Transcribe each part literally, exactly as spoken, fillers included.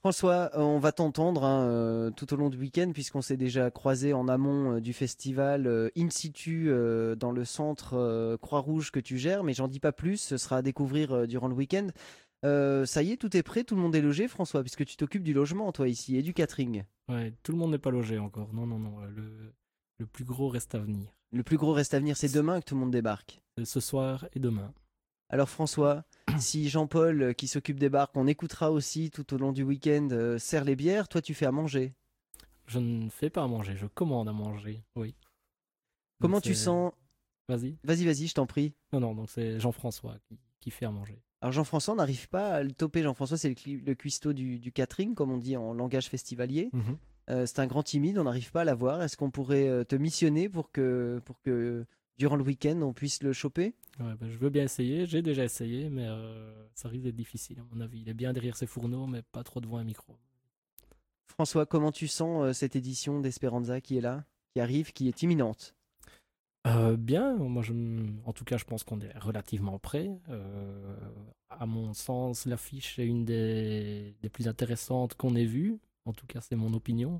François, euh, on va t'entendre hein, euh, tout au long du week-end puisqu'on s'est déjà croisé en amont euh, du festival euh, in situ euh, dans le centre euh, Croix-Rouge que tu gères, mais j'en dis pas plus, ce sera à découvrir euh, durant le week-end. Euh, ça y est, tout est prêt, tout le monde est logé, François, puisque tu t'occupes du logement, toi, ici, et du catering. Ouais, tout le monde n'est pas logé encore. Non, non, non. euh, Le, le plus gros reste à venir. Le plus gros reste à venir, c'est C- demain que tout le monde débarque. C'est ce soir et demain. Alors François, si Jean-Paul, euh, qui s'occupe des bars, qu'on écoutera aussi tout au long du week-end, euh, sert les bières, toi tu fais à manger. Je ne fais pas à manger, je commande à manger. Oui. Donc Comment tu c'est. sens... Vas-y. Vas-y, vas-y, je t'en prie. Non, non, donc c'est Jean-François qui, qui fait à manger. Alors Jean-François, on n'arrive pas à le toper. Jean-François, c'est le, cli- le cuistot du, du catering, comme on dit en langage festivalier. Mhm. Euh, c'est un grand timide, on n'arrive pas à l'avoir. Est-ce qu'on pourrait euh, te missionner pour que, pour que durant le week-end, on puisse le choper? Ouais, ben, je veux bien essayer. J'ai déjà essayé, mais euh, ça risque d'être difficile, à mon avis. Il est bien derrière ses fourneaux, mais pas trop devant un micro. François, comment tu sens euh, cette édition d'Esperanza qui est là, qui arrive, qui est imminente? Euh, bien, moi je, m- en tout cas je pense qu'on est relativement prêt. Euh, à mon sens, l'affiche est une des, des plus intéressantes qu'on ait vues. En tout cas, c'est mon opinion.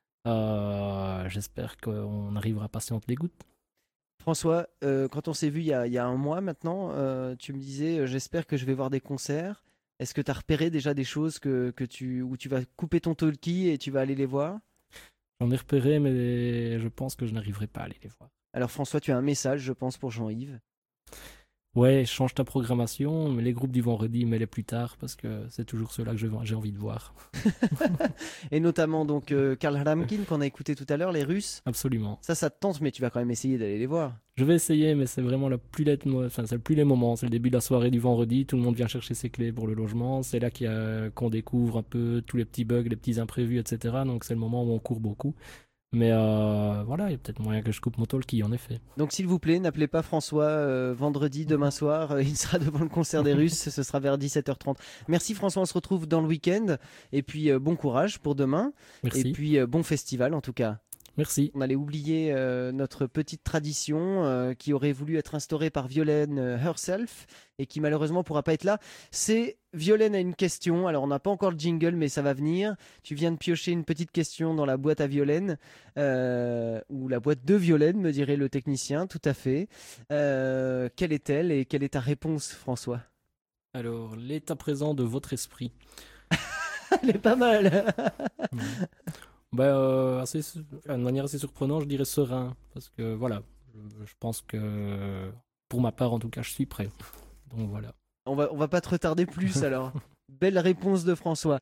Euh, j'espère qu'on arrivera à patienter les gouttes. François, euh, quand on s'est vu il y a, il y a un mois maintenant, euh, tu me disais, euh, j'espère que je vais voir des concerts. Est-ce que tu as repéré déjà des choses que, que tu, où tu vas couper ton talkie et tu vas aller les voir? J'en ai repéré, mais je pense que je n'arriverai pas à aller les voir. Alors François, tu as un message, je pense, pour Jean-Yves. Ouais, change ta programmation, mais les groupes du vendredi, mets-les plus tard, parce que c'est toujours ceux-là que je- j'ai envie de voir. Et notamment donc euh, Karl Hlamkin qu'on a écouté tout à l'heure, les Russes. Absolument. Ça, ça te tente, mais tu vas quand même essayer d'aller les voir. Je vais essayer, mais c'est vraiment le plus laid mo- enfin, c'est le plus les moments. C'est le début de la soirée du vendredi. Tout le monde vient chercher ses clés pour le logement. C'est là qu'il y a- qu'on découvre un peu tous les petits bugs, les petits imprévus, et cetera. Donc c'est le moment où on court beaucoup. Mais euh, voilà, il y a peut-être moyen que je coupe mon talkie, en effet. Donc s'il vous plaît, n'appelez pas François euh, vendredi, demain soir. euh, il sera devant le concert des Russes. Ce sera vers dix-sept heures trente. Merci François, on se retrouve dans le week-end. Et puis euh, bon courage pour demain. Et Merci. puis euh, bon festival en tout cas. Merci. On allait oublier euh, notre petite tradition euh, qui aurait voulu être instaurée par Violaine euh, herself et qui malheureusement pourra pas être là. C'est Violaine a une question. Alors on n'a pas encore le jingle, mais ça va venir. Tu viens de piocher une petite question dans la boîte à Violaine euh, ou la boîte de Violaine, me dirait le technicien. Tout à fait. Euh, quelle est-elle et quelle est ta réponse, François? Alors, l'état présent de votre esprit. Elle est pas mal. Ouais. Ben, euh, assez, su- enfin, de manière assez surprenante, je dirais serein. Parce que voilà, je, je pense que pour ma part, en tout cas, je suis prêt. Donc voilà. On va, on va pas te retarder plus alors. Belle réponse de François.